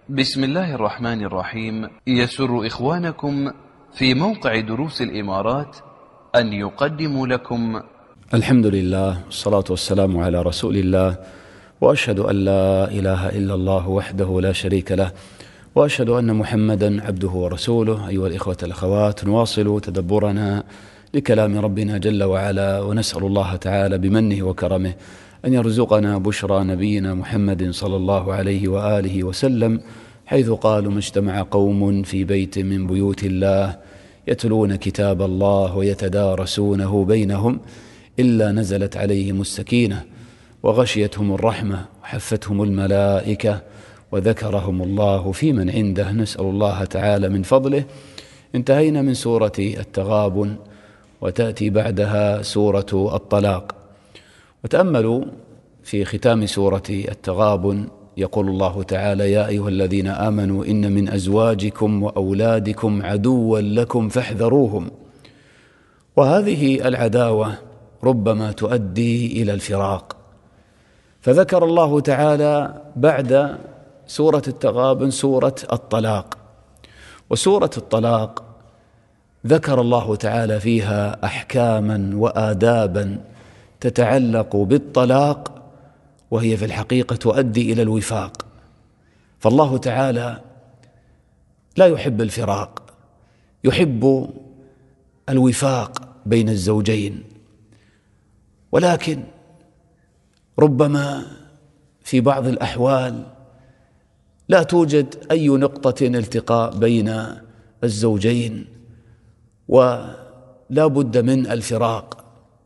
بسم الله الرحمن الرحيم. يسر إخوانكم في موقع دروس الإمارات أن يقدموا لكم الحمد لله والصلاة والسلام على رسول الله، وأشهد أن لا إله إلا الله وحده لا شريك له، وأشهد أن محمدا عبده ورسوله. أيها الإخوة الأخوات، نواصل تدبرنا لكلام ربنا جل وعلا، ونسأل الله تعالى بمنه وكرمه أن يرزقنا بشرى نبينا محمد صلى الله عليه وآله وسلم، حيث قالوا: ما اجتمع قوم في بيت من بيوت الله يتلون كتاب الله ويتدارسونه بينهم إلا نزلت عليهم السكينة وغشيتهم الرحمة وحفتهم الملائكة وذكرهم الله في من عنده. نسأل الله تعالى من فضله. انتهينا من سورة التغابن، وتأتي بعدها سورة الطلاق. وتأملوا في ختام سورة التغابن، يقول الله تعالى: يا أيها الذين آمنوا إن من أزواجكم وأولادكم عدوا لكم فاحذروهم. وهذه العداوة ربما تؤدي إلى الفراق، فذكر الله تعالى بعد سورة التغابن سورة الطلاق. وسورة الطلاق ذكر الله تعالى فيها أحكاما وآدابا تتعلق بالطلاق، وهي في الحقيقة تؤدي إلى الوفاق. فالله تعالى لا يحب الفراق، يحب الوفاق بين الزوجين. ولكن ربما في بعض الأحوال لا توجد أي نقطة التقاء بين الزوجين، ولا بد من الفراق،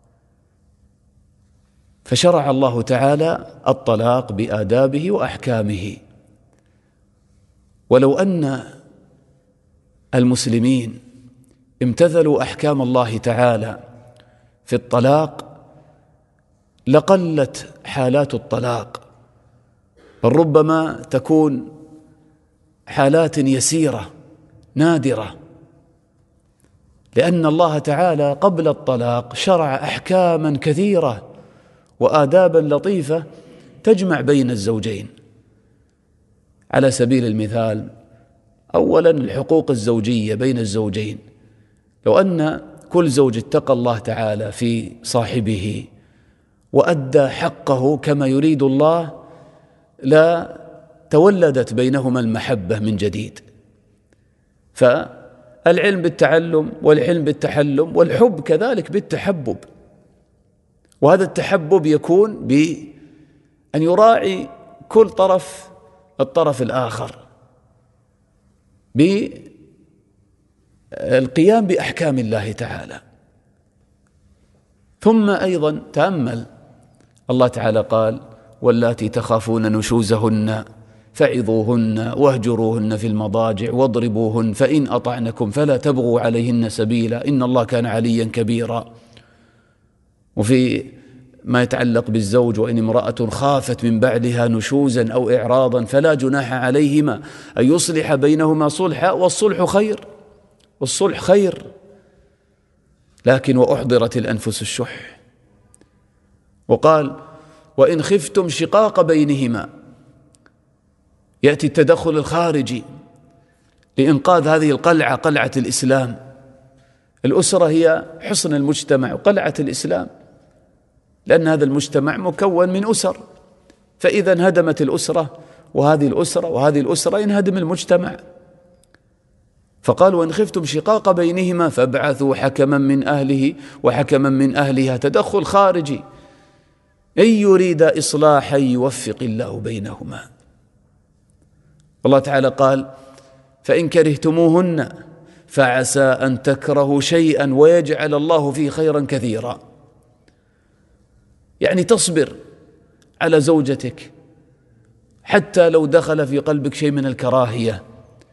فشرع الله تعالى الطلاق بآدابه وأحكامه. ولو أن المسلمين امتثلوا أحكام الله تعالى في الطلاق لقلت حالات الطلاق، بل ربما تكون حالات يسيرة نادرة، لأن الله تعالى قبل الطلاق شرع أحكاما كثيرة وآدابا لطيفة تجمع بين الزوجين. على سبيل المثال، أولا الحقوق الزوجية بين الزوجين. لو أن كل زوج اتقى الله تعالى في صاحبه وأدى حقه كما يريد الله، لا تولدت بينهما المحبة من جديد. فالعلم بالتعلم، والحلم بالتحلم، والحب كذلك بالتحبب. وهذا التحبب يكون بأن يراعي كل طرف الطرف الآخر بالقيام بأحكام الله تعالى. ثم أيضا تأمل الله تعالى قال: واللاتي تخافون نشوزهن فعظوهن واهجروهن في المضاجع واضربوهن فإن أطعنكم فلا تبغوا عليهن سبيلا إن الله كان عليا كبيرا. وفي ما يتعلق بالزوج: وإن امرأة خافت من بعدها نشوزا أو إعراضا فلا جناح عليهما أن يصلح بينهما صلحا والصلح خير، والصلح خير. لكن وأحضرت الأنفس الشح. وقال: وإن خفتم شقاق بينهما، يأتي التدخل الخارجي لإنقاذ هذه القلعة، قلعة الإسلام. الأسرة هي حصن المجتمع وقلعة الإسلام، لأن هذا المجتمع مكون من أسر، فإذا انهدمت الأسرة وهذه الأسرة وهذه الأسرة ينهدم المجتمع. فقال: وإن خفتم شقاق بينهما فابعثوا حكما من أهله وحكما من أهلها، تدخل خارجي. إن يريد إصلاحا يوفق الله بينهما. الله تعالى قال: فإن كرهتموهن فعسى أن تكرهوا شيئا ويجعل الله فيه خيرا كثيرا. يعني تصبر على زوجتك حتى لو دخل في قلبك شيء من الكراهية،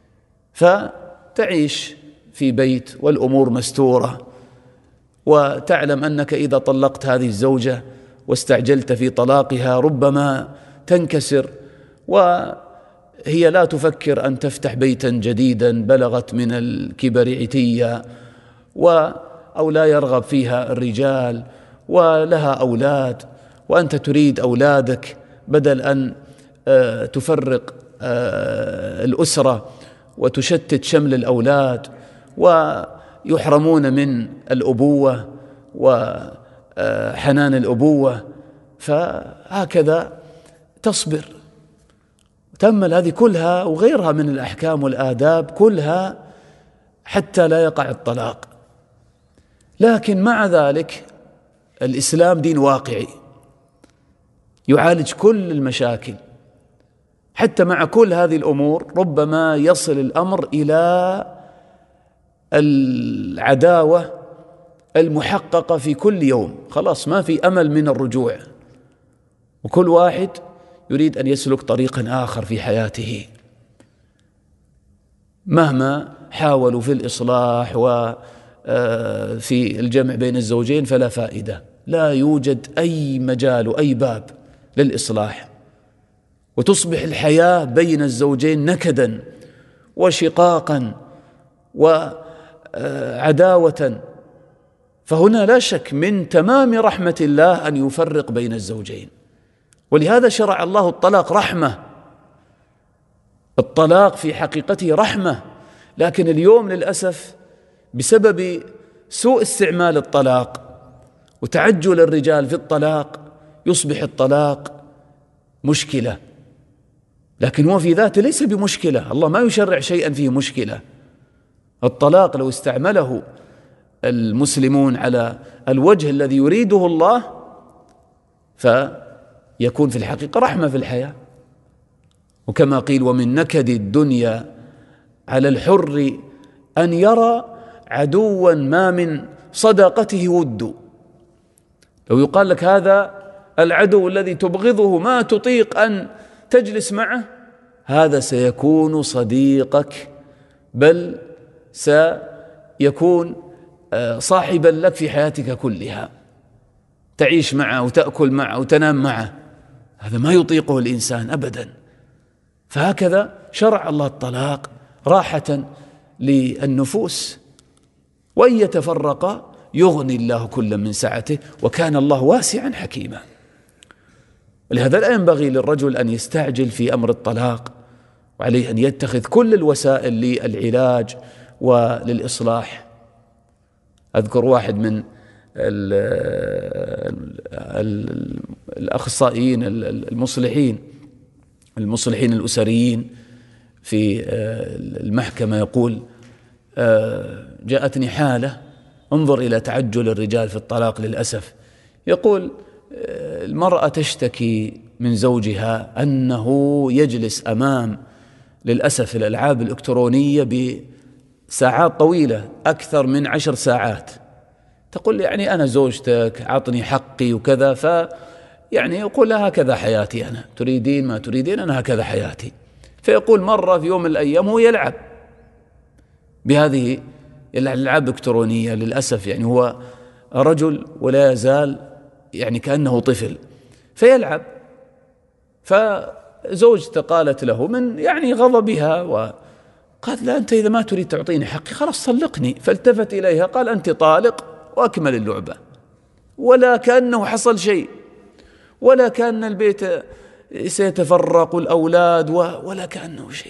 فتعيش في بيت والأمور مستورة، وتعلم أنك إذا طلقت هذه الزوجة واستعجلت في طلاقها ربما تنكسر، وهي لا تفكر أن تفتح بيتا جديدا بلغت من الكبر عتيا، أو لا يرغب فيها الرجال، ولها أولاد، وأنت تريد أولادك بدل أن تفرق الأسرة وتشتت شمل الأولاد ويحرمون من الأبوة وحنان الأبوة، فهكذا تصبر تأمل هذه كلها وغيرها من الأحكام والآداب كلها حتى لا يقع الطلاق. لكن مع ذلك الإسلام دين واقعي يعالج كل المشاكل، حتى مع كل هذه الأمور ربما يصل الأمر إلى العداوة المحققة في كل يوم، خلاص ما في أمل من الرجوع، وكل واحد يريد أن يسلك طريقا آخر في حياته مهما حاولوا في الإصلاح وفي الجمع بين الزوجين فلا فائدة، لا يوجد أي مجال وأي باب للإصلاح، وتصبح الحياة بين الزوجين نكدا وشقاقا وعداوة. فهنا لا شك من تمام رحمة الله أن يفرق بين الزوجين، ولهذا شرع الله الطلاق رحمة. الطلاق في حقيقته رحمة، لكن اليوم للأسف بسبب سوء استعمال الطلاق وتعجل الرجال في الطلاق يصبح الطلاق مشكلة، لكن هو في ذاته ليس بمشكلة، الله ما يشرع شيئا فيه مشكلة. الطلاق لو استعمله المسلمون على الوجه الذي يريده الله فيكون في الحقيقة رحمة في الحياة. وكما قيل: ومن نكد الدنيا على الحر أن يرى عدوا ما من صداقته ود. لو يقال لك هذا العدو الذي تبغضه ما تطيق أن تجلس معه، هذا سيكون صديقك، بل سيكون صاحبا لك في حياتك كلها، تعيش معه وتأكل معه وتنام معه، هذا ما يطيقه الإنسان أبدا. فهكذا شرع الله الطلاق راحة للنفوس، وإن يتفرقا يغني الله كلا من سعته وكان الله واسعا حكيما. ولهذا لا ينبغي للرجل أن يستعجل في أمر الطلاق، وعليه أن يتخذ كل الوسائل للعلاج وللإصلاح. أذكر واحد من الأخصائيين المصلحين الأسريين في المحكمة يقول: جاءتني حالة، انظر إلى تعجل الرجال في الطلاق للأسف. يقول: المرأة تشتكي من زوجها أنه يجلس أمام للأسف الألعاب الإلكترونية بساعات طويلة، أكثر من 10 ساعات. تقول: يعني أنا زوجتك، عطني حقي وكذا. يعني يقول لها: هكذا حياتي أنا، تريدين ما تريدين، أنا هكذا حياتي. فيقول مرة في يوم من الأيام هو يلعب بهذه الألعاب الإلكترونية للأسف، يعني هو رجل ولا يزال يعني كأنه طفل، فيلعب. فزوجته قالت له من يعني غضبها وقالت: لا، أنت إذا ما تريد تعطيني حقي خلاص طلقني. فالتفت إليها قال: أنت طالق، وأكمل اللعبة، ولا كأنه حصل شيء، ولا كأن البيت سيتفرق الأولاد ولا كأنه شيء.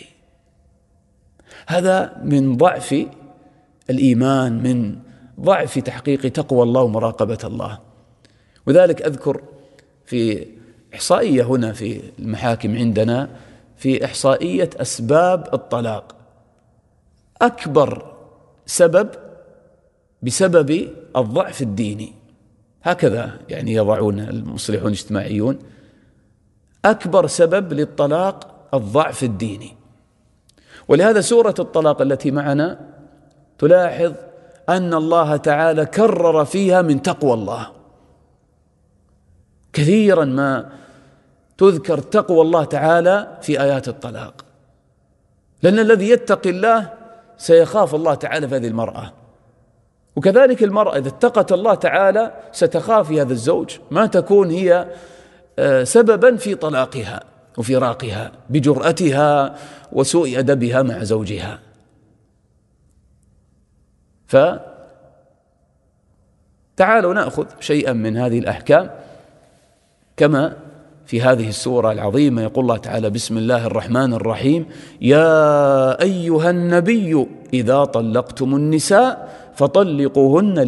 هذا من ضعف الإيمان، من ضعف تحقيق تقوى الله ومراقبة الله. وذلك أذكر في إحصائية هنا في المحاكم عندنا، في إحصائية أسباب الطلاق، أكبر سبب بسبب الضعف الديني، هكذا يعني يضعون المصلحون الاجتماعيون، أكبر سبب للطلاق الضعف الديني. ولهذا سورة الطلاق التي معنا تلاحظ أن الله تعالى كرر فيها من تقوى الله، كثيرا ما تذكر تقوى الله تعالى في آيات الطلاق، لأن الذي يتقي الله سيخاف الله تعالى في هذه المرأة، وكذلك المرأة إذا اتقت الله تعالى ستخاف هذا الزوج، ما تكون هي سببا في طلاقها وفراقها بجرأتها وسوء أدبها مع زوجها. فتعالوا نأخذ شيئا من هذه الأحكام كما في هذه السورة العظيمة يقول الله تعالى: بسم الله الرحمن الرحيم: يا أيها النبي إذا طلقتم النساء فطلقوهن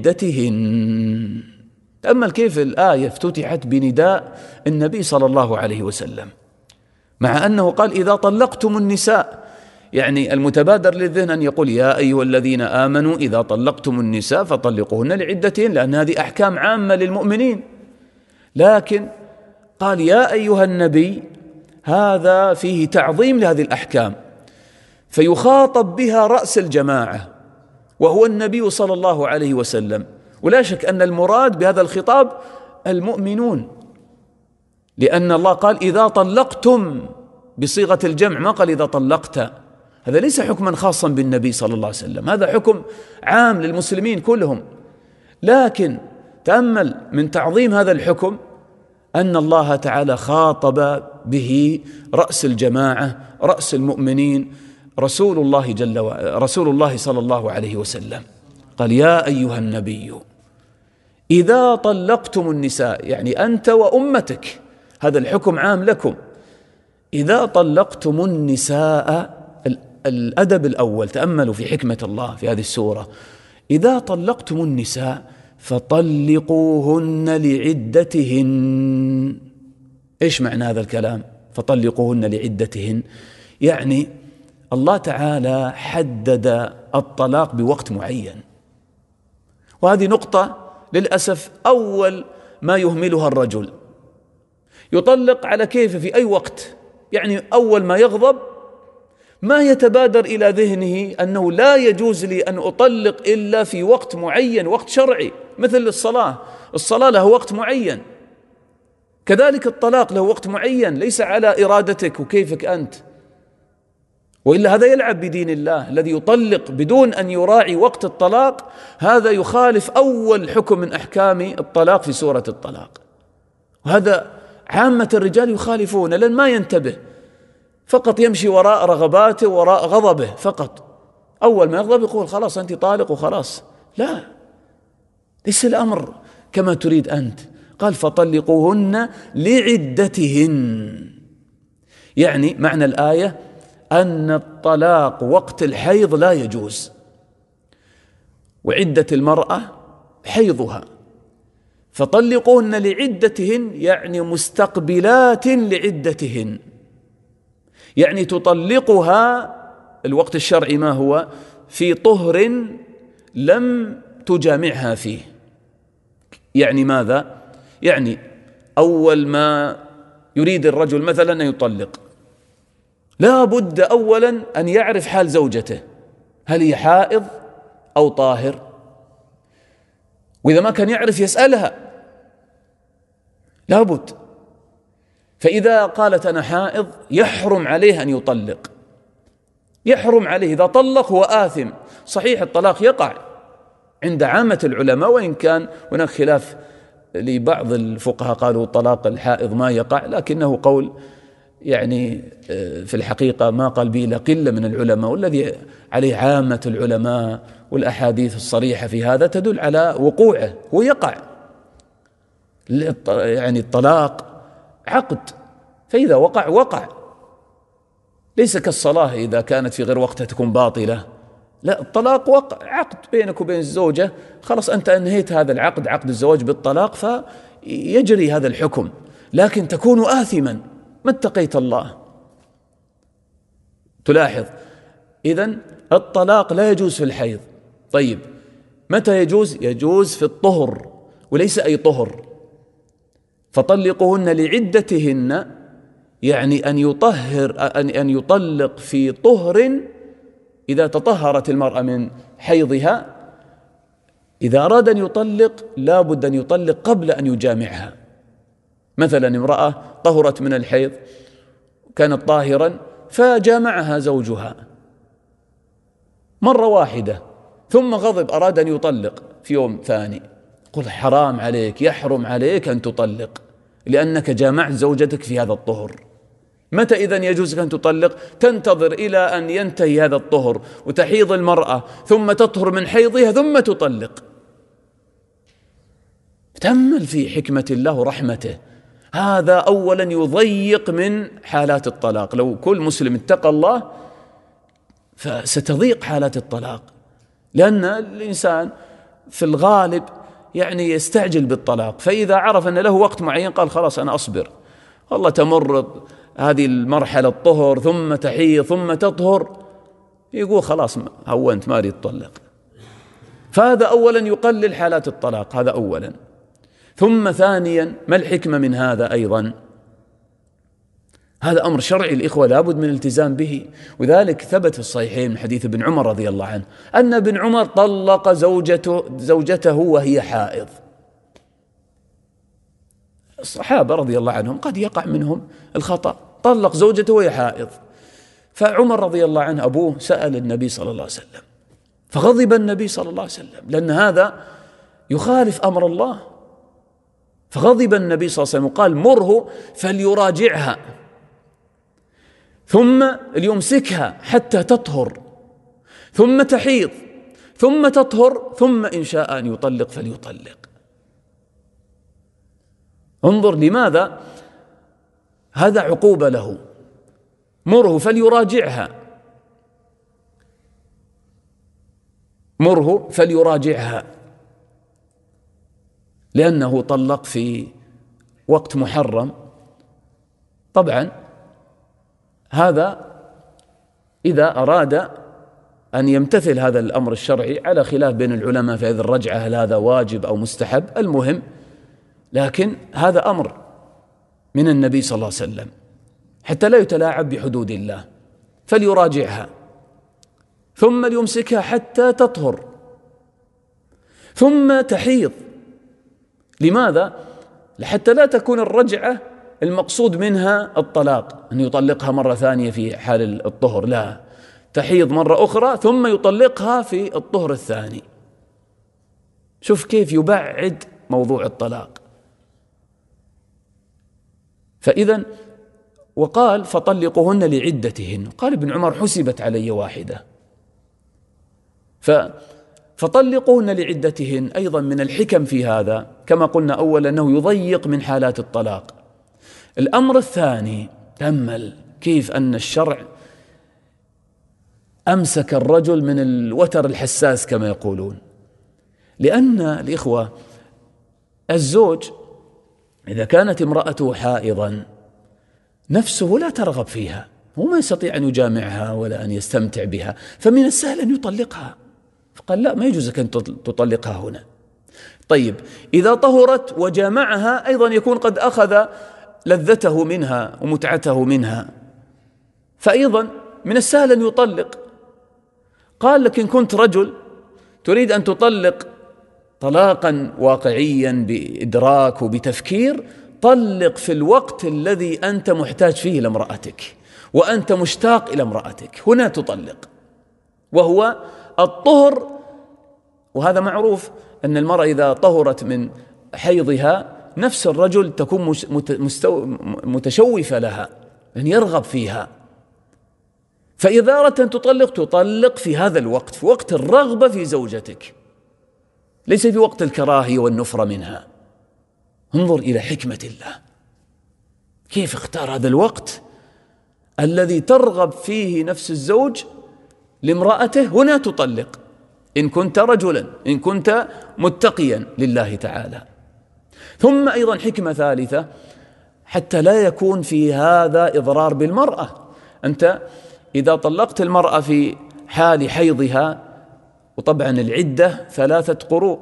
لعدتهن. تأمل كيف الآية افتتحت بنداء النبي صلى الله عليه وسلم، مع أنه قال إذا طلقتم النساء، يعني المتبادر للذهن أن يقول يا أيها الذين آمنوا إذا طلقتم النساء فطلقوهن لعدتهن، لأن هذه أحكام عامة للمؤمنين. لكن قال يا أيها النبي، هذا فيه تعظيم لهذه الأحكام، فيخاطب بها رأس الجماعة وهو النبي صلى الله عليه وسلم. ولا شك أن المراد بهذا الخطاب المؤمنون، لأن الله قال إذا طلقتم بصيغة الجمع، ما قال إذا طلقت. هذا ليس حكما خاصا بالنبي صلى الله عليه وسلم، هذا حكم عام للمسلمين كلهم. لكن تأمل من تعظيم هذا الحكم أن الله تعالى خاطب به رأس الجماعة، رأس المؤمنين، رسول الله صلى الله عليه وسلم. قال يا أيها النبي إذا طلقتم النساء، يعني أنت وأمتك، هذا الحكم عام لكم. إذا طلقتم النساء، الأدب الأول، تأملوا في حكمة الله في هذه السورة: إذا طلقتم النساء فطلقوهن لعدتهن. إيش معنى هذا الكلام؟ فطلقوهن لعدتهن، يعني الله تعالى حدد الطلاق بوقت معين، وهذه نقطة للأسف أول ما يهملها الرجل، يطلق على كيفه في أي وقت. يعني أول ما يغضب ما يتبادر إلى ذهنه أنه لا يجوز لي أن أطلق إلا في وقت معين، وقت شرعي، مثل الصلاة له وقت معين، كذلك الطلاق له وقت معين، ليس على إرادتك وكيفك أنت. وإلا هذا يلعب بدين الله. الذي يطلق بدون أن يراعي وقت الطلاق هذا يخالف أول حكم من أحكام الطلاق في سورة الطلاق، وهذا عامة الرجال يخالفون، لأن ما ينتبه، فقط يمشي وراء رغباته وراء غضبه فقط. أول ما يغضب يقول خلاص أنت طالق وخلاص. لا، ليس الأمر كما تريد أنت. قال فطلقوهن لعدتهن، يعني معنى الآية أن الطلاق وقت الحيض لا يجوز، وعدة المرأة حيضها. فطلقوهن لعدتهن يعني مستقبلات لعدتهن، يعني تطلقها الوقت الشرعي ما هو؟ في طهر لم تجامعها فيه. يعني ماذا؟ يعني أول ما يريد الرجل مثلا أن يطلق، لا بد أولا أن يعرف حال زوجته، هل هي حائض أو طاهر؟ وإذا ما كان يعرف يسألها، لا بد. فإذا قالت أنا حائض يحرم عليه أن يطلق، يحرم عليه. إذا طلق هو آثم. صحيح الطلاق يقع عند عامة العلماء، وإن كان هناك خلاف لبعض الفقهاء، قالوا طلاق الحائض ما يقع، لكنه قول يعني في الحقيقة ما قال به إلا قلة من العلماء، والذي عليه عامة العلماء والأحاديث الصريحة في هذا تدل على وقوعه، هو يقع. يعني الطلاق عقد، فإذا وقع وقع، ليس كالصلاة إذا كانت في غير وقتها تكون باطلة. لا، الطلاق وقع، عقد بينك وبين الزوجة، خلاص أنت أنهيت هذا العقد، عقد الزواج بالطلاق، فيجري هذا الحكم، لكن تكون آثما ما اتقيت الله. تلاحظ إذن الطلاق لا يجوز في الحيض. طيب متى يجوز؟ يجوز في الطهر، وليس أي طهر. فطلقوهن لعدتهن يعني أن يطلق في طهر، إذا تطهرت المرأة من حيضها، إذا أراد أن يطلق لا بد أن يطلق قبل أن يجامعها. مثلا امرأة طهرت من الحيض، كانت طاهرا، فجامعها زوجها مرة واحدة، ثم غضب أراد أن يطلق في يوم ثاني، قل حرام عليك، يحرم عليك أن تطلق، لأنك جامعت زوجتك في هذا الطهر. متى إذن يجوز أن تطلق؟ تنتظر إلى أن ينتهي هذا الطهر وتحيض المرأة، ثم تطهر من حيضها ثم تطلق. تأمل في حكمة الله ورحمته. هذا أولا يضيق من حالات الطلاق. لو كل مسلم اتقى الله فستضيق حالات الطلاق، لأن الإنسان في الغالب يعني يستعجل بالطلاق، فإذا عرف أن له وقت معين قال خلاص أنا أصبر، والله تمر هذه المرحلة الطهر ثم تحيض ثم تطهر، يقول خلاص هونت ما أريد أطلق. فهذا أولا يقلل حالات الطلاق، هذا أولا. ثم ثانيا، ما الحكمة من هذا أيضا؟ هذا أمر شرعي الإخوة لابد من الالتزام به، وذلك ثبت في الصحيحين من حديث ابن عمر رضي الله عنه أن ابن عمر طلق زوجته وهي حائض. الصحابة رضي الله عنهم قد يقع منهم الخطأ، طلق زوجته وهي حائض، فعمر رضي الله عنه أبوه سأل النبي صلى الله عليه وسلم، فغضب النبي صلى الله عليه وسلم لأن هذا يخالف أمر الله، فغضب النبي صلى الله عليه وسلم وقال مره فليراجعها ثم ليمسكها حتى تطهر ثم تحيض ثم تطهر ثم إن شاء أن يطلق فليطلق. انظر لماذا هذا عقوبة له، مره فليراجعها، مره فليراجعها، لأنه طلق في وقت محرم. طبعا هذا إذا أراد أن يمتثل هذا الأمر الشرعي، على خلاف بين العلماء في هذه الرجعة هل هذا واجب أو مستحب، المهم لكن هذا أمر من النبي صلى الله عليه وسلم حتى لا يتلاعب بحدود الله، فليراجعها ثم ليمسكها حتى تطهر ثم تحيض. لماذا؟ حتى لا تكون الرجعة المقصود منها الطلاق، أن يطلقها مرة ثانية في حال الطهر، لا، تحيض مرة أخرى ثم يطلقها في الطهر الثاني. شوف كيف يبعد موضوع الطلاق. فإذا وقال فطلقوهن لعدتهن، قال ابن عمر حسبت علي واحدة، فطلقوهن لعدتهن. أيضا من الحكم في هذا كما قلنا أولا أنه يضيق من حالات الطلاق. الأمر الثاني، تأمل كيف أن الشرع أمسك الرجل من الوتر الحساس كما يقولون، لأن الإخوة الزوج إذا كانت امرأته حائضا نفسه لا ترغب فيها، هو ما يستطيع أن يجامعها ولا أن يستمتع بها، فمن السهل أن يطلقها، فقال لا، ما يجوز أن تطلقها هنا. طيب إذا طهرت وجامعها أيضا يكون قد أخذ لذته منها ومتعته منها، فأيضا من السهل أن يطلق. قال لكن كنت رجل تريد أن تطلق طلاقا واقعيا بإدراك وبتفكير، طلق في الوقت الذي أنت محتاج فيه لامرأتك وأنت مشتاق إلى امرأتك، هنا تطلق، وهو الطهر. وهذا معروف أن المرأة إذا طهرت من حيضها نفس الرجل تكون متشوفة لها، أن يرغب فيها، فإذا أردت أن تطلق في هذا الوقت، في وقت الرغبة في زوجتك، ليس في وقت الكراهية والنفرة منها. انظر إلى حكمة الله كيف اختار هذا الوقت الذي ترغب فيه نفس الزوج لامرأته، هنا تطلق إن كنت رجلا، إن كنت متقيا لله تعالى. ثم أيضا حكمة ثالثة حتى لا يكون في هذا إضرار بالمرأة. أنت إذا طلقت المرأة في حال حيضها، وطبعا العدة 3 قروء،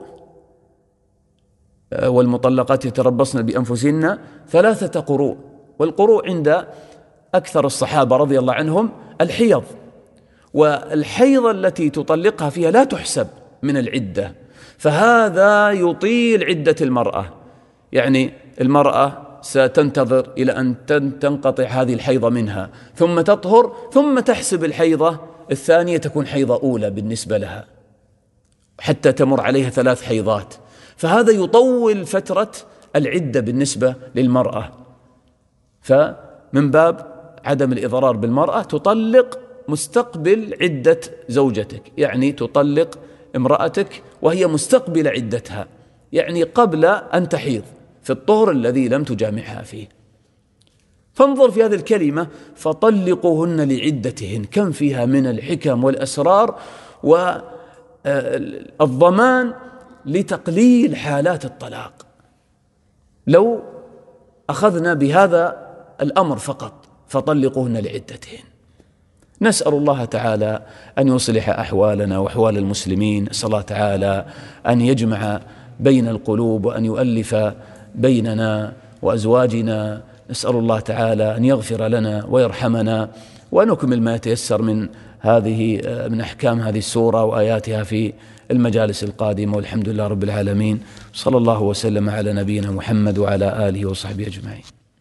والمطلقات يتربصن بأنفسهن 3 قروء، والقروء عند أكثر الصحابة رضي الله عنهم الحيض، والحيضة التي تطلقها فيها لا تحسب من العدة، فهذا يطيل عدة المرأة. يعني المرأة ستنتظر إلى أن تنقطع هذه الحيضة منها ثم تطهر، ثم تحسب الحيضة الثانية تكون حيضة أولى بالنسبة لها، حتى تمر عليها 3 حيضات، فهذا يطول فترة العدة بالنسبة للمرأة. فمن باب عدم الإضرار بالمرأة تطلق مستقبل عدة زوجتك، يعني تطلق امرأتك وهي مستقبل عدتها، يعني قبل أن تحيض، في الطهر الذي لم تجامعها فيه. فانظر في هذه الكلمة فطلقوهن لعدتهن، كم فيها من الحكم والأسرار والضمان لتقليل حالات الطلاق. لو أخذنا بهذا الأمر فقط، فطلقوهن لعدتهن. نسأل الله تعالى أن يصلح أحوالنا وأحوال المسلمين، نسأل الله تعالى أن يجمع بين القلوب وأن يؤلف بيننا وأزواجنا. نسأل الله تعالى أن يغفر لنا ويرحمنا، ونكمل ما يتيسر من أحكام هذه السورة وآياتها في المجالس القادمة، والحمد لله رب العالمين. صلى الله وسلم على نبينا محمد وعلى آله وصحبه أجمعين.